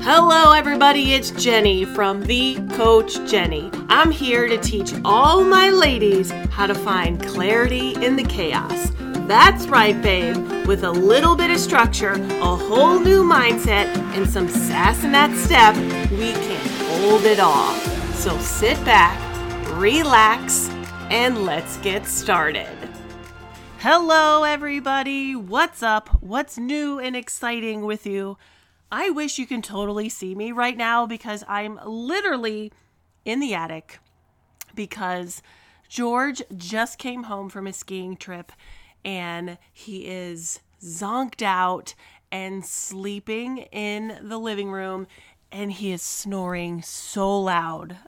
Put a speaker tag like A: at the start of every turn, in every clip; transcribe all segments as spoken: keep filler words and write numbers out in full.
A: Hello everybody, it's Jenny from The Coach Jenny. I'm here to teach all my ladies how to find clarity in the chaos. That's right, babe. With a little bit of structure, a whole new mindset, and some sass in that step, we can hold it all. So sit back, relax, and let's get started. Hello everybody, what's up? What's new and exciting with you? I wish you can totally see me right now because I'm literally in the attic because George just came home from his skiing trip and he is zonked out and sleeping in the living room and he is snoring so loud.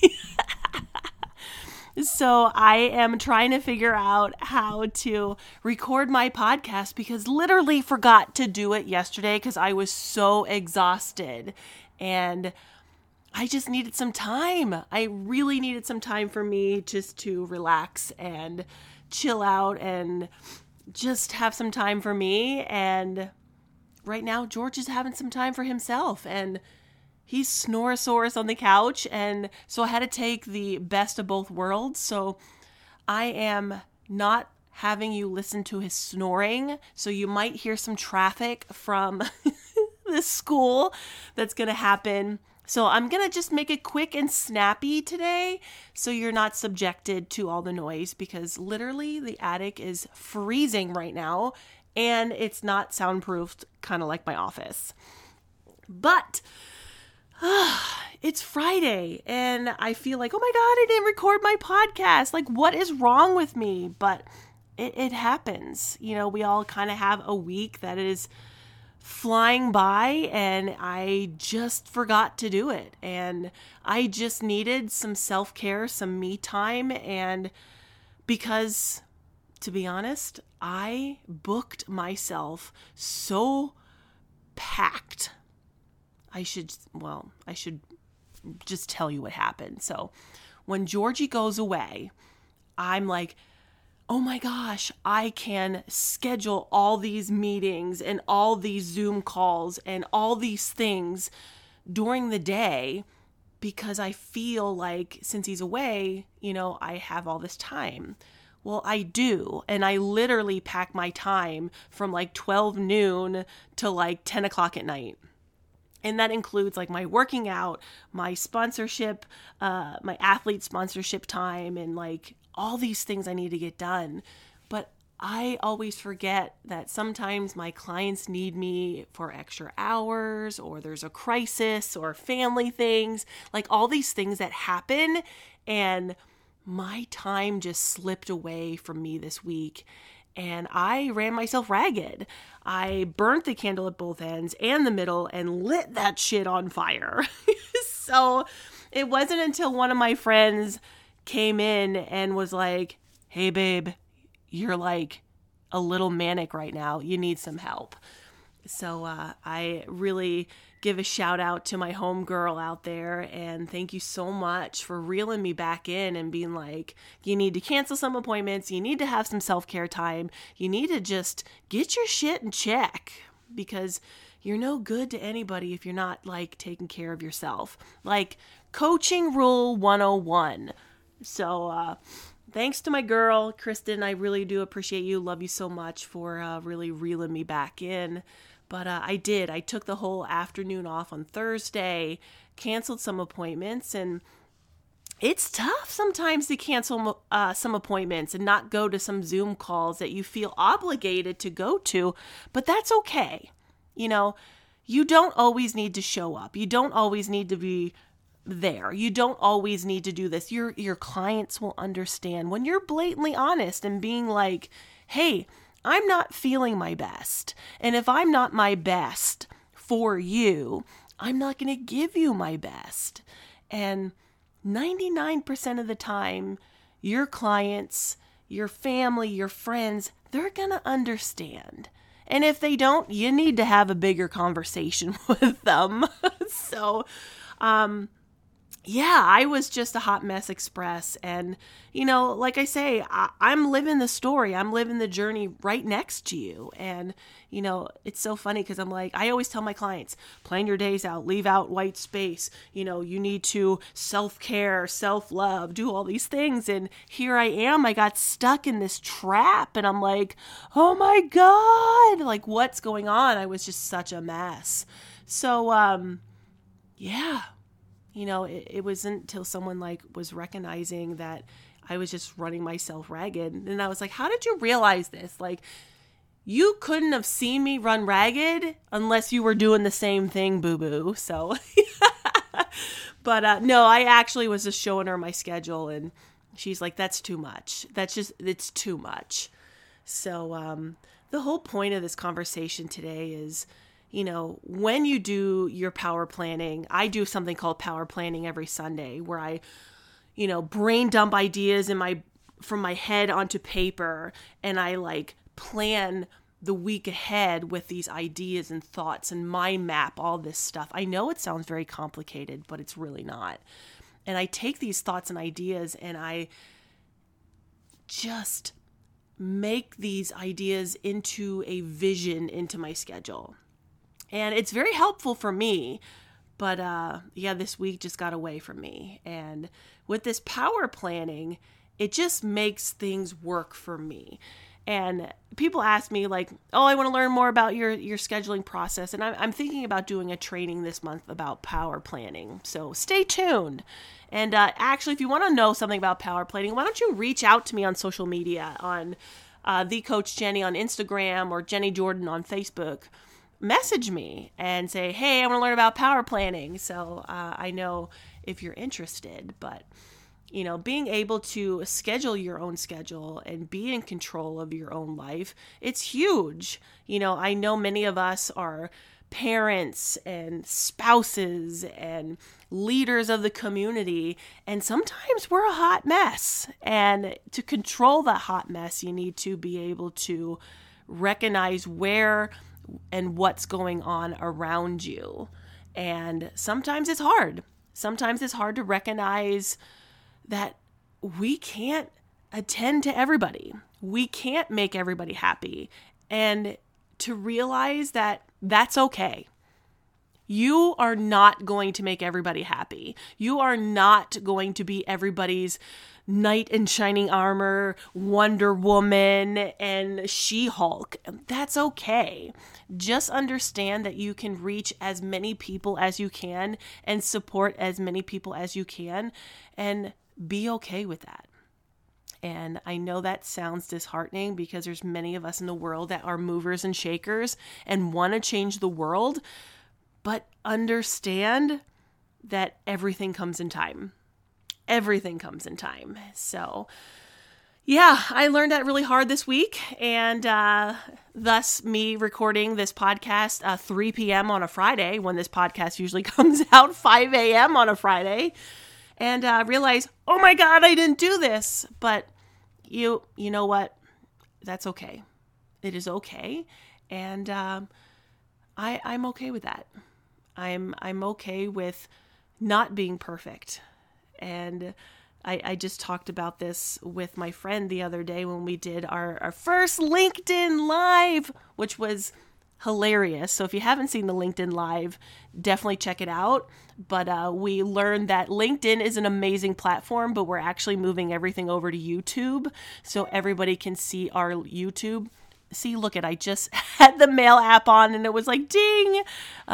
A: So I am trying to figure out how to record my podcast because literally forgot to do it yesterday because I was so exhausted and I just needed some time. I really needed some time for me just to relax and chill out and just have some time for me. And right now, George is having some time for himself and he's Snorosaurus on the couch, and so I had to take the best of both worlds. So I am not having you listen to his snoring, so you might hear some traffic from the school that's going to happen. So I'm going to just make it quick and snappy today so you're not subjected to all the noise because literally the attic is freezing right now, and it's not soundproofed, kind of like my office. But it's Friday and I feel like, oh my God, I didn't record my podcast. Like, what is wrong with me? But it, it happens. You know, we all kind of have a week that is flying by and I just forgot to do it. And I just needed some self-care, some me time. And because, to be honest, I booked myself so packed. I should, well, I should just tell you what happened. So when Georgie goes away, I'm like, oh my gosh, I can schedule all these meetings and all these Zoom calls and all these things during the day because I feel like since he's away, you know, I have all this time. Well, I do. And I literally pack my time from like twelve noon to like ten o'clock at night. And that includes like my working out, my sponsorship, uh, my athlete sponsorship time, and like all these things I need to get done. But I always forget that sometimes my clients need me for extra hours, or there's a crisis or family things, like all these things that happen. And my time just slipped away from me this week. And I ran myself ragged. I burnt the candle at both ends and the middle and lit that shit on fire. So it wasn't until one of my friends came in and was like, hey, babe, you're like a little manic right now. You need some help. So uh, I really give a shout out to my homegirl out there and thank you so much for reeling me back in and being like, you need to cancel some appointments. You need to have some self-care time. You need to just get your shit in check because you're no good to anybody if you're not like taking care of yourself. Like coaching rule one oh one. So uh, thanks to my girl, Kristen. I really do appreciate you. Love you so much for uh, really reeling me back in. But uh, I did. I took the whole afternoon off on Thursday, canceled some appointments, and it's tough sometimes to cancel uh, some appointments and not go to some Zoom calls that you feel obligated to go to, but that's okay. You know, you don't always need to show up. You don't always need to be there. You don't always need to do this. Your your clients will understand when you're blatantly honest and being like, hey, I'm not feeling my best. And if I'm not my best for you, I'm not going to give you my best. And ninety-nine percent of the time, your clients, your family, your friends, they're going to understand. And if they don't, you need to have a bigger conversation with them. So, um, yeah, I was just a hot mess express. And, you know, like I say, I, I'm living the story. I'm living the journey right next to you. And, you know, it's so funny because I'm like, I always tell my clients, plan your days out, leave out white space. You know, you need to self-care, self-love, do all these things. And here I am, I got stuck in this trap and I'm like, oh my God, like what's going on? I was just such a mess. So, um, yeah. You know, it, it wasn't until someone like was recognizing that I was just running myself ragged. And I was like, how did you realize this? Like, you couldn't have seen me run ragged unless you were doing the same thing, boo-boo. So, but uh, no, I actually was just showing her my schedule and she's like, that's too much. That's just, it's too much. So um, the whole point of this conversation today is, you know, when you do your power planning, I do something called power planning every Sunday where I, you know, brain dump ideas in my from my head onto paper and I like plan the week ahead with these ideas and thoughts and mind map all this stuff. I know it sounds very complicated, but it's really not. And I take these thoughts and ideas and I just make these ideas into a vision into my schedule. And it's very helpful for me, but uh, yeah, this week just got away from me. And with this power planning, it just makes things work for me. And people ask me like, oh, I want to learn more about your, your scheduling process. And I'm, I'm thinking about doing a training this month about power planning. So stay tuned. And uh, actually, if you want to know something about power planning, why don't you reach out to me on social media on uh, The Coach Jenny on Instagram or Jenny Jordan on Facebook. Message me and say, hey, I want to learn about power planning. So uh, I know if you're interested, but you know, being able to schedule your own schedule and be in control of your own life, it's huge. You know, I know many of us are parents and spouses and leaders of the community, and sometimes we're a hot mess. And to control that hot mess, you need to be able to recognize where and what's going on around you. And sometimes it's hard. Sometimes it's hard to recognize that we can't attend to everybody. We can't make everybody happy. And to realize that that's okay. You are not going to make everybody happy. You are not going to be everybody's knight in shining armor, Wonder Woman, and She-Hulk. That's okay. Just understand that you can reach as many people as you can and support as many people as you can and be okay with that. And I know that sounds disheartening because there's many of us in the world that are movers and shakers and want to change the world, but understand that everything comes in time. Everything comes in time. So yeah, I learned that really hard this week, and uh, thus me recording this podcast uh, three p.m. on a Friday when this podcast usually comes out five a.m. on a Friday, and uh, realize, oh my God, I didn't do this. But you, you know what? That's okay. It is okay, and um, I, I'm okay with that. I'm I'm okay with not being perfect. And I, I just talked about this with my friend the other day when we did our, our first LinkedIn Live, which was hilarious. So if you haven't seen the LinkedIn Live, definitely check it out. But uh, we learned that LinkedIn is an amazing platform, but we're actually moving everything over to YouTube so everybody can see our YouTube. See, look at, I just had the mail app on and it was like, ding.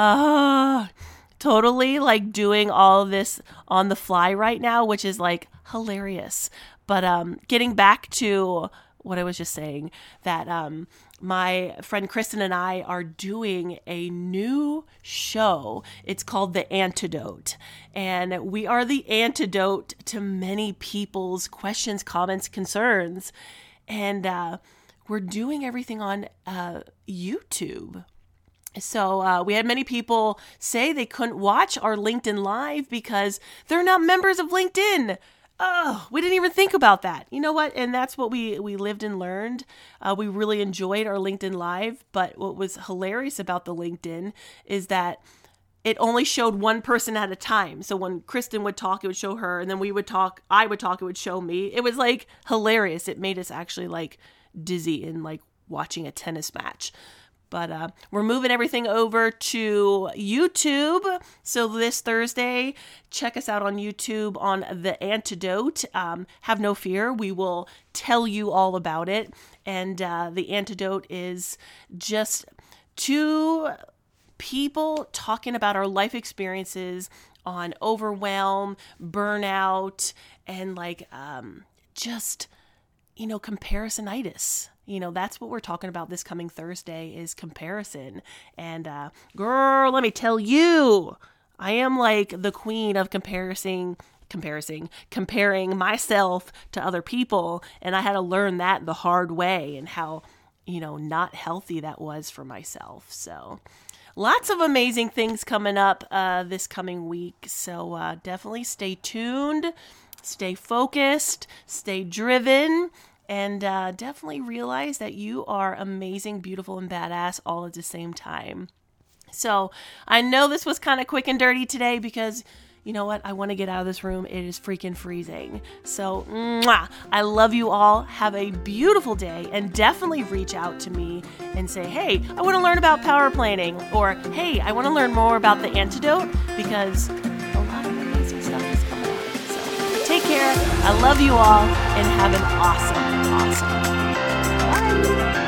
A: Uh, totally like doing all of this on the fly right now, which is like hilarious. But um, getting back to what I was just saying, that um, my friend Kristen and I are doing a new show. It's called The Antidote. And we are the antidote to many people's questions, comments, concerns. And uh, we're doing everything on uh, YouTube. So uh, we had many people say they couldn't watch our LinkedIn Live because they're not members of LinkedIn. Oh, we didn't even think about that. You know what? And that's what we, we lived and learned. Uh, we really enjoyed our LinkedIn Live. But what was hilarious about the LinkedIn is that it only showed one person at a time. So when Kristen would talk, it would show her, and then we would talk, I would talk, it would show me. It was like hilarious. It made us actually like dizzy and like watching a tennis match. But uh, we're moving everything over to YouTube. So this Thursday, check us out on YouTube on The Antidote. Um, have no fear. We will tell you all about it. And uh, The Antidote is just two people talking about our life experiences on overwhelm, burnout, and like um, just, you know, comparisonitis. You know, that's what we're talking about this coming Thursday is comparison. And uh, girl, let me tell you, I am like the queen of comparison, comparing, comparing myself to other people. And I had to learn that the hard way and how, you know, not healthy that was for myself. So lots of amazing things coming up uh, this coming week. So uh, definitely stay tuned, stay focused, stay driven. And uh, definitely realize that you are amazing, beautiful, and badass all at the same time. So I know this was kind of quick and dirty today because, you know what? I want to get out of this room. It is freaking freezing. So mwah, I love you all. Have a beautiful day. And definitely reach out to me and say, hey, I want to learn about power planning. Or, hey, I want to learn more about The Antidote because a lot of amazing stuff is coming out. So take care. I love you all and have an awesome, awesome day. Bye.